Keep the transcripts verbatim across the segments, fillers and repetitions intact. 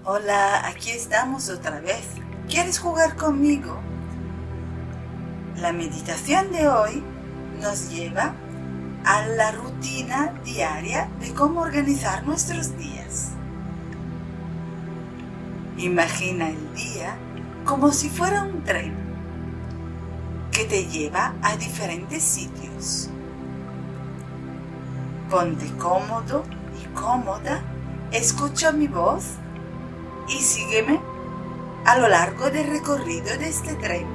Hola, aquí estamos otra vez. ¿Quieres jugar conmigo? La meditación de hoy nos lleva a la rutina diaria de cómo organizar nuestros días. Imagina el día como si fuera un tren que te lleva a diferentes sitios. Ponte cómodo y cómoda, escucha mi voz y sígueme a lo largo del recorrido de este tren.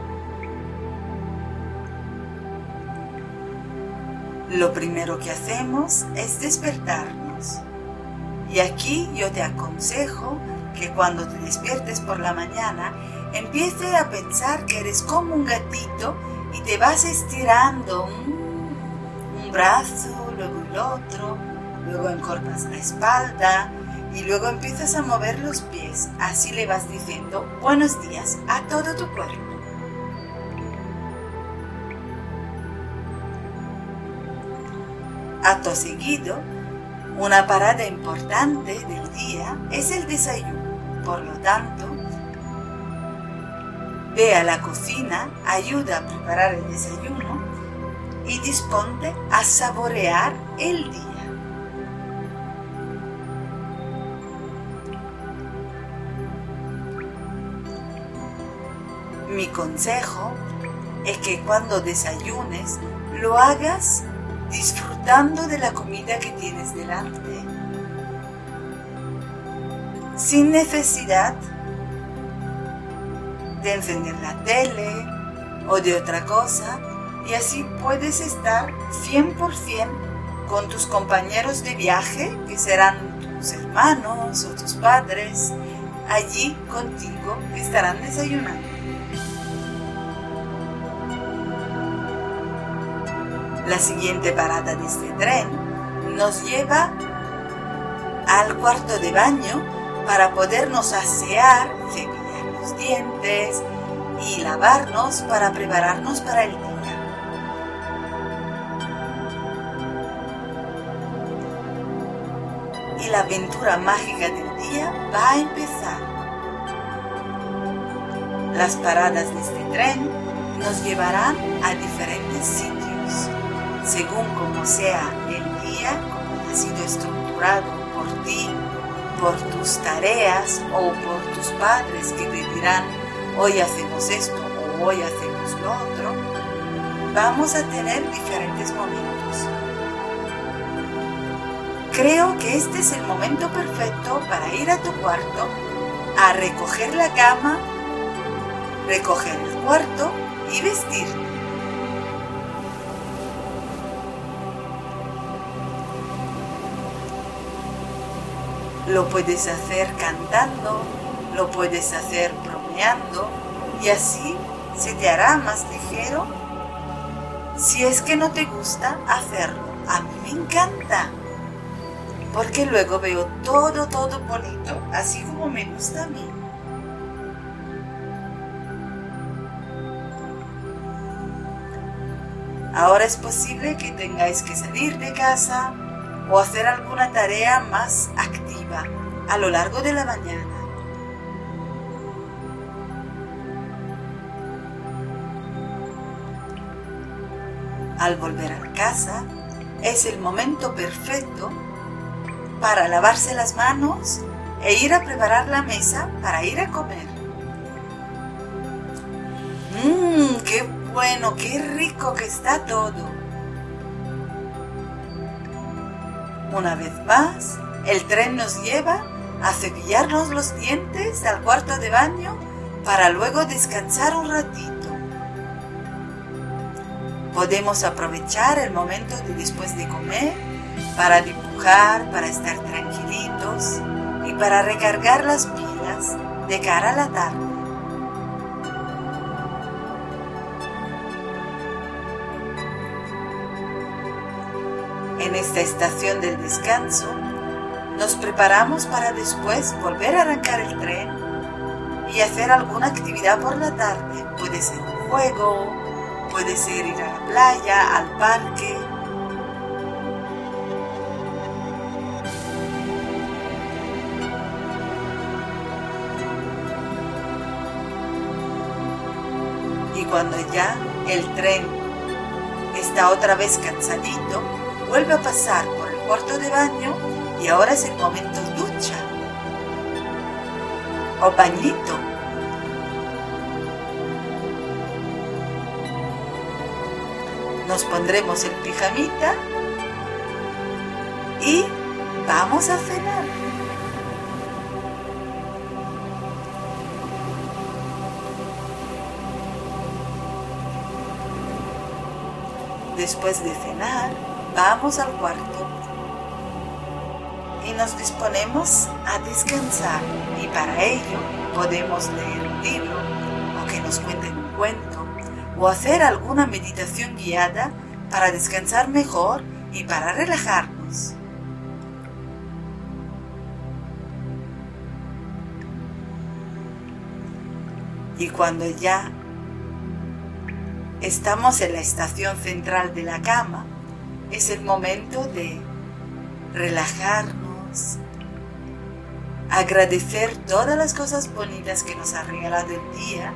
Lo primero que hacemos es despertarnos. Y aquí yo te aconsejo que cuando te despiertes por la mañana, empieces a pensar que eres como un gatito y te vas estirando un, un brazo, luego el otro, luego encorvas la espalda y luego empiezas a mover los pies. Así le vas diciendo buenos días a todo tu cuerpo. Acto seguido, una parada importante del día es el desayuno. Por lo tanto, ve a la cocina, ayuda a preparar el desayuno y disponte a saborear el día. Mi consejo es que cuando desayunes lo hagas disfrutando de la comida que tienes delante, sin necesidad de encender la tele o de otra cosa, y así puedes estar cien por ciento con tus compañeros de viaje, que serán tus hermanos o tus padres, allí contigo, que estarán desayunando. La siguiente parada de este tren nos lleva al cuarto de baño para podernos asear, cepillar los dientes y lavarnos para prepararnos para el día. Y la aventura mágica del día va a empezar. Las paradas de este tren nos llevarán a diferentes sitios. Según como sea el día, como ha sido estructurado por ti, por tus tareas o por tus padres que te dirán hoy hacemos esto o hoy hacemos lo otro, vamos a tener diferentes momentos. Creo que este es el momento perfecto para ir a tu cuarto, a recoger la cama, recoger el cuarto y vestirte. Lo puedes hacer cantando, lo puedes hacer bromeando y así se te hará más ligero. Si es que no te gusta hacerlo, a mí me encanta, porque luego veo todo, todo bonito, así como me gusta a mí. Ahora es posible que tengáis que salir de casa o hacer alguna tarea más activa a lo largo de la mañana. Al volver a casa, es el momento perfecto para lavarse las manos e ir a preparar la mesa para ir a comer. ¡Mmm! ¡Qué bueno! ¡Qué rico que está todo! Una vez más, el tren nos lleva a cepillarnos los dientes al cuarto de baño para luego descansar un ratito. Podemos aprovechar el momento de después de comer para dibujar, para estar tranquilitos y para recargar las pilas de cara a la tarde. En esta estación del descanso, nos preparamos para después volver a arrancar el tren y hacer alguna actividad por la tarde. Puede ser un juego, puede ser ir a la playa, al parque. cuando ya el tren está otra vez cansadito, vuelve a pasar por el cuarto de baño y ahora es el momento ducha o bañito. Nos pondremos el pijamita y vamos a cenar. Después de cenar, vamos al cuarto y nos disponemos a descansar, y para ello podemos leer un libro o que nos cuenten un cuento o hacer alguna meditación guiada para descansar mejor y para relajarnos. Y cuando ya estamos en la estación central de la cama, es el momento de relajarnos, agradecer todas las cosas bonitas que nos ha regalado el día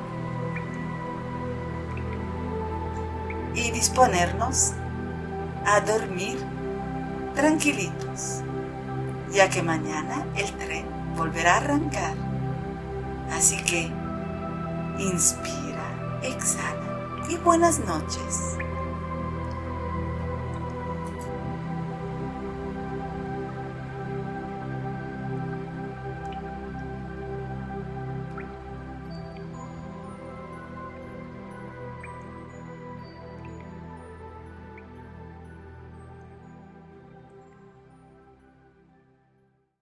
y disponernos a dormir tranquilitos, ya que mañana el tren volverá a arrancar. Así que inspira, exhala y buenas noches.